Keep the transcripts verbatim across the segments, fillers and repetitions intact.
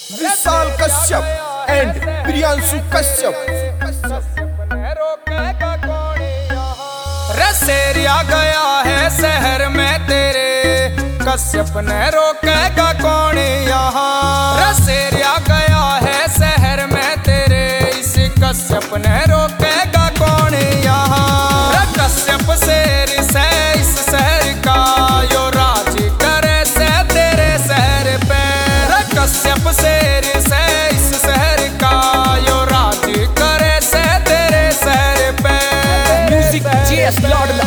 विशाल Kashyap and Priyanshu Kashyap. Raseriya गया है शहर में तेरे, कश्यप ने रोकेगा कौन यहाँ। रसेरिया गया है शहर में तेरे, इस कश्यप ने रोकेगा कौन यहाँ। कश्यप शेर से इस शहर का यो राज करे से तेरे शहर पे। कश्यप शेर से इस शहर का यो राज करे से तेरे शहर पे। म्यूजिक जीएस लाडला।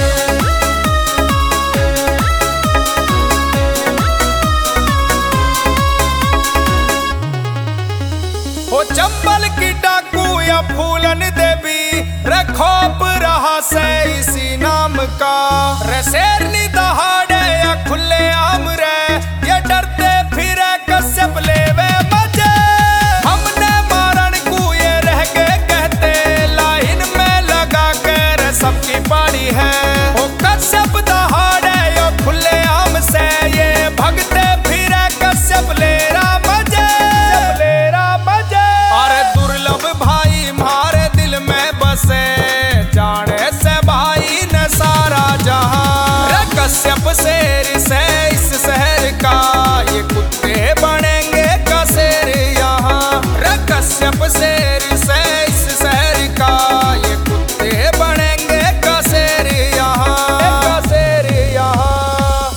हो चंबल की डाकू या फूलन देवी, रखोप रहा से इसी नाम का। रसेरनी दहाड़े या खुले आम रे, ये डरते फिरे कश्यप लेवे मजे। हमने मारन को ये रह गए कहते, लाइन में लगा कर सबकी पारी है। हो कश्यप दहाड़े या खुले आम से, ये भगते फिरे कश्यप ले रहा मजे, ले रहा मजे। अरे दुर्लभ भाई मारे दिल में बसे, जाने से भाई ने सारा जहां। कश्यप शेर से इस शहर का, ये कुत्ते बनेंगे कसेर यहाँ। कश्यप शेर से इस शहर का, ये कुत्ते बनेंगे कसेर यहाँ, कसेर यहाँ।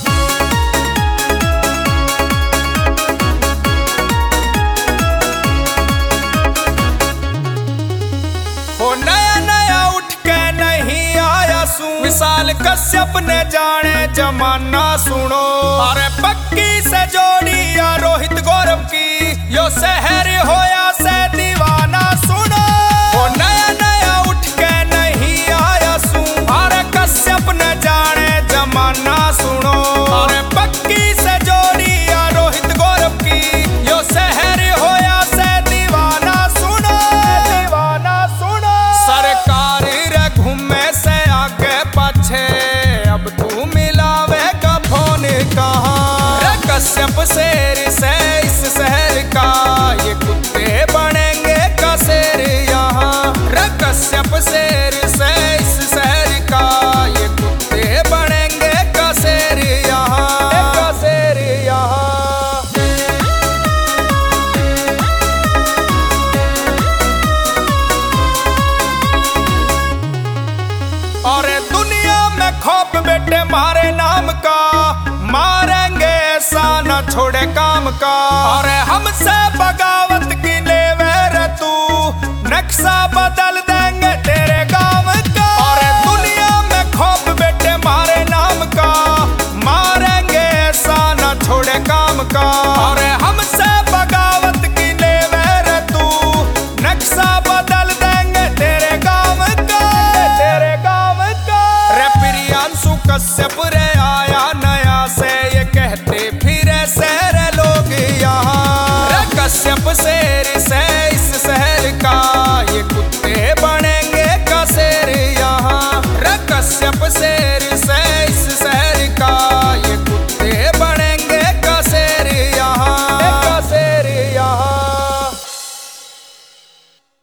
हो नया नया उठ के नहीं आया सू, विशाल कश्यप ने जाने जमाना सुनो। अरे पक्की से जोड़ी या रोहित गौरव की, यो शहर होया से दीवाना सुनो। हो नया नया उठ के नहीं आया सू, अरे कश्यप ने जाने जमाना सुनो। अरे पक्की से जोड़ी या रोहित गौरव की, यो शहर होया से दीवाना सुनो, दीवाना सुनो। सरकारी रे घूमे से आगे पाछे, अब तू मिलावेगा फोन कहाँ। कश्यप शेर से इस शहर का, ये कुत्ते बनेंगे कसेर यहाँ। कश्यप शेर से इस शहर का, ये कुत्ते बनेंगे कसेर यहाँ, कसेर यहाँ। अरे दुनिया में खौफ बेटे मारे नाम का, मारेंगे ऐसा न छोड़े काम का। अरे हमसे बगावत की लेवे रे तू, नक्शा बदल देंगे तेरे गांव का। अरे दुनिया में खौफ बेटे मारे नाम का, मारेंगे ऐसा न छोड़े काम का। अरे हमसे बगावत की लेवे रे तू, नक्शा बदल देंगे तेरे गांव का, तेरे गांव का। रे प्रियांशु कश्यप रे